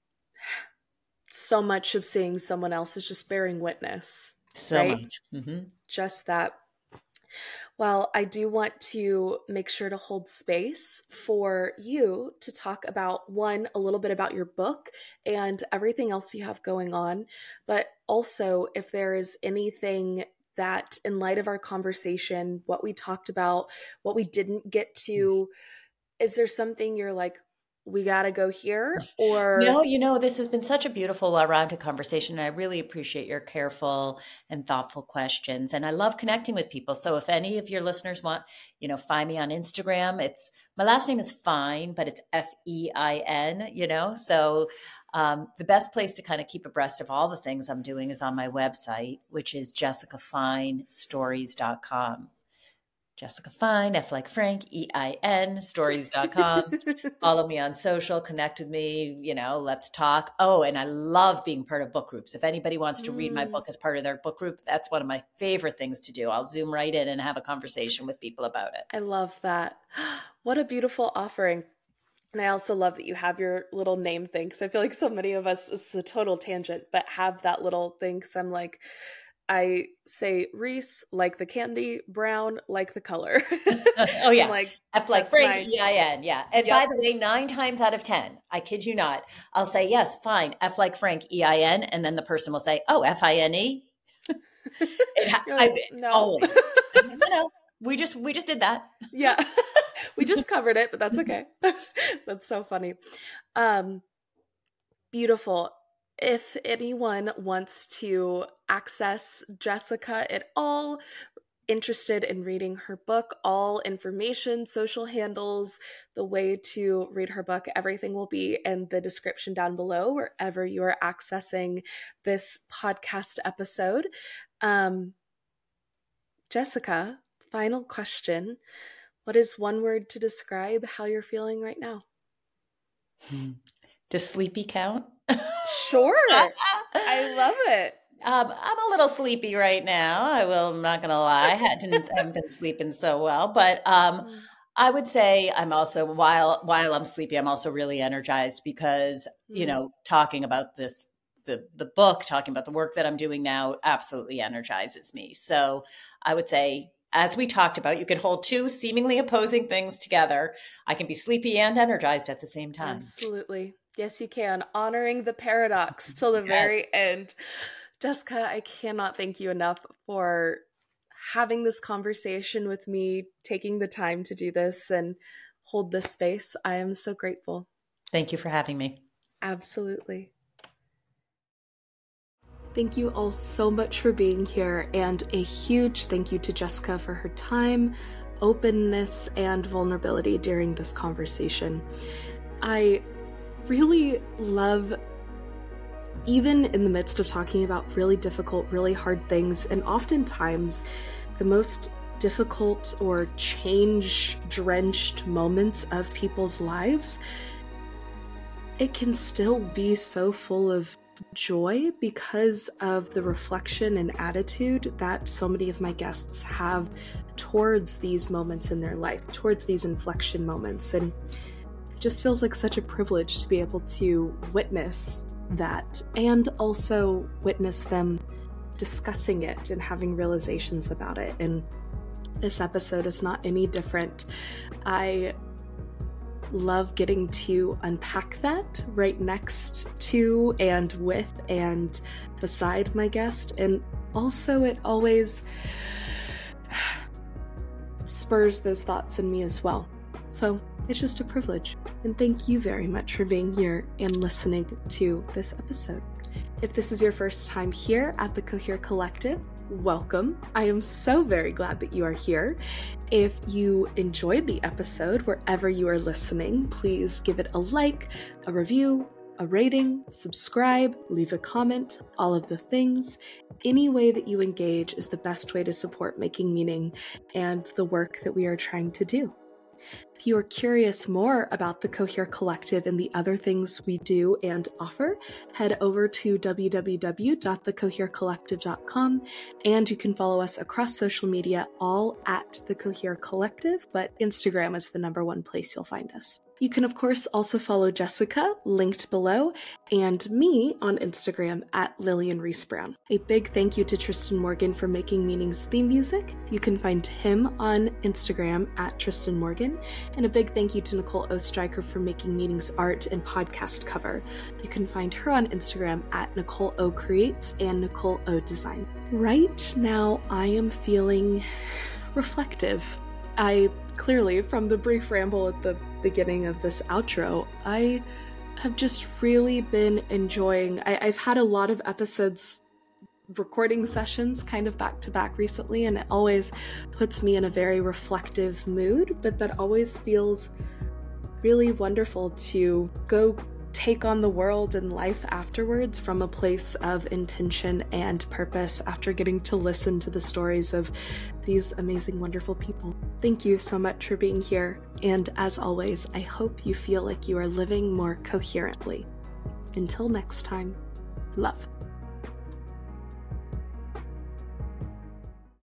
so much of seeing someone else is just bearing witness. So right? much. Mm-hmm. Just that. Well, I do want to make sure to hold space for you to talk about, one, a little bit about your book and everything else you have going on, but also if there is anything that, in light of our conversation, what we talked about, what we didn't get to, is there something you're like, we got to go here? Or no, you know, this has been such a beautiful, well-rounded conversation. And I really appreciate your careful and thoughtful questions. And I love connecting with people. So if any of your listeners want, you know, find me on Instagram, it's, my last name is Fein, but it's F E I N, you know, so um, the best place to kind of keep abreast of all the things I'm doing is on my website, which is jessica fein stories dot com. Jessica Fein, F like Frank, E I N, stories dot com. Follow me on social, connect with me, you know, let's talk. Oh, and I love being part of book groups. If anybody wants to mm. read my book as part of their book group, that's one of my favorite things to do. I'll Zoom right in and have a conversation with people about it. I love that. What a beautiful offering. And I also love that you have your little name thing, because I feel like so many of us, it's a total tangent, but have that little thing, because I'm like, I say Reese like the candy, Brown like the color. Oh yeah, like F like Frank, E I N, yeah. And yep. By the way, nine times out of ten, I kid you not, I'll say yes, fine, F like Frank, E I N, and then the person will say, oh, F I N E. Like, no, always. No, no, we just we just did that. Yeah, we just covered it, but that's okay. That's so funny. Um, beautiful. If anyone wants to access Jessica at all, interested in reading her book, all information, social handles, the way to read her book, everything will be in the description down below, wherever you are accessing this podcast episode. Um, Jessica, final question. What is one word to describe how you're feeling right now? Hmm. Does sleepy count? Sure. I love it. Um, I'm a little sleepy right now. I will, I'm not going to lie. I hadn't, haven't been sleeping so well, but um, mm. I would say I'm also, while while I'm sleepy, I'm also really energized because, mm. you know, talking about this, the the book, talking about the work that I'm doing now absolutely energizes me. So I would say, as we talked about, you can hold two seemingly opposing things together. I can be sleepy and energized at the same time. Absolutely. Yes, you can. Honoring the paradox till the yes. very end. Jessica, I cannot thank you enough for having this conversation with me, taking the time to do this and hold this space. I am so grateful. Thank you for having me. Absolutely. Thank you all so much for being here, and a huge thank you to Jessica for her time, openness, and vulnerability during this conversation. I really love, even in the midst of talking about really difficult, really hard things, and oftentimes the most difficult or change-drenched moments of people's lives, it can still be so full of joy because of the reflection and attitude that so many of my guests have towards these moments in their life, towards these inflection moments. And it just feels like such a privilege to be able to witness that and also witness them discussing it and having realizations about it. And this episode is not any different. I love getting to unpack that right next to and with and beside my guest. And also it always spurs those thoughts in me as well. So it's just a privilege. And thank you very much for being here and listening to this episode. If this is your first time here at the Cohere Collective, welcome. I am so very glad that you are here. If you enjoyed the episode, wherever you are listening, please give it a like, a review, a rating, subscribe, leave a comment, all of the things. Any way that you engage is the best way to support Making Meaning and the work that we are trying to do. If you are curious more about the Cohere Collective and the other things we do and offer, head over to w w w dot the cohere collective dot com, and you can follow us across social media, all at the Cohere Collective, but Instagram is the number one place you'll find us. You can, of course, also follow Jessica, linked below, and me on Instagram at Lillian Reese Brown. A big thank you to Tristan Morgan for making Meaning's theme music. You can find him on Instagram at Tristan Morgan. And a big thank you to Nicole Ostreicher for making Meaning's art and podcast cover. You can find her on Instagram at Nicole O Creates and Nicole O Design. Right now, I am feeling reflective. I clearly, from the brief ramble at the beginning of this outro, I have just really been enjoying, I, I've had a lot of episodes, recording sessions kind of back to back recently, and it always puts me in a very reflective mood, but that always feels really wonderful to go take on the world and life afterwards from a place of intention and purpose after getting to listen to the stories of these amazing, wonderful people. Thank you so much for being here. And as always, I hope you feel like you are living more coherently. Until next time, love.